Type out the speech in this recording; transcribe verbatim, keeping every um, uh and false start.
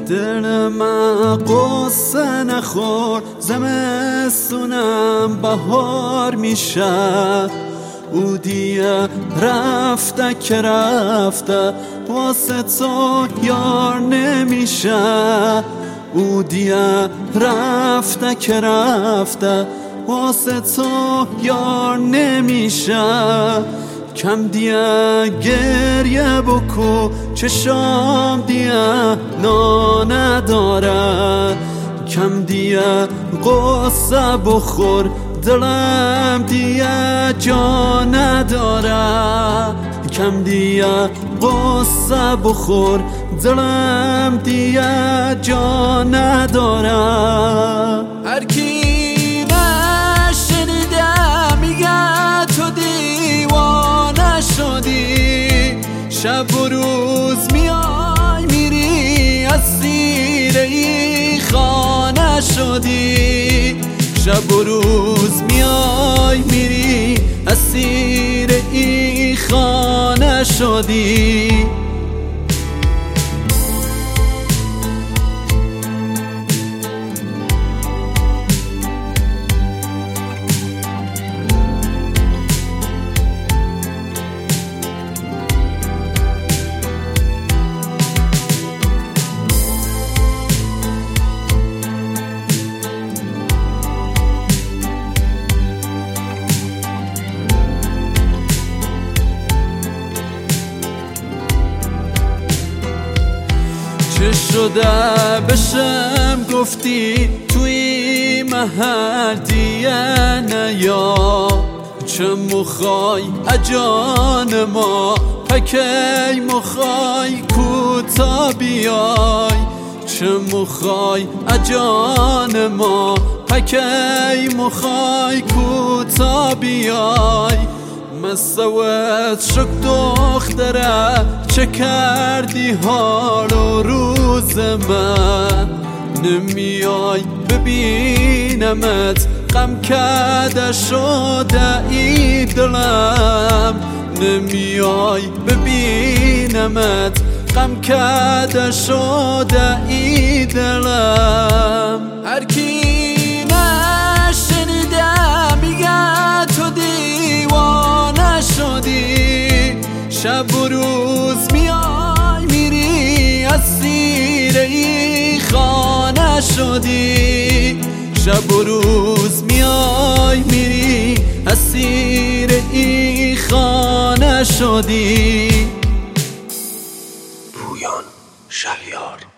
دل من قصه نخور، زمستونم بهار میشه. او دیگه رفته که رفته، واسه تو یار نمیشه. او دیگه رفته که رفته، واسه تو یار نمیشه. کم دیگه گریه بکو، چشام دیگه نا نداره. کم دیگه قصه بخور، دلم دیگه جا نداره. کم دیگه قصه بخور، دلم دیگه جا نداره. هر کی نشنیده میگه تو دیوانه شدی. شب و روز میای میری، اسیر این خانه شدی. شب و روز میای میری، اسیر این خانه شدی. چه شده بشم گفتی توی محل دیگه نیا. چه مخوای اجان ما، پکی مخوای کوتا بیای. چه مخوای اجان ما، پکی مخوای کوتا بیای. مسوت شک دختره، چه کردی حال و روز من. نمیای ببینمت، غم کده شده ای دلم. نمیای ببینمت، غم کده شده ای دلم. هر کی نشنیده میگه تو دیوانه شدی. شب و روز میای میری، اسیر این خانه شدی. شب و روز میای میری، اسیر این خانه شدی. پویان شهریار.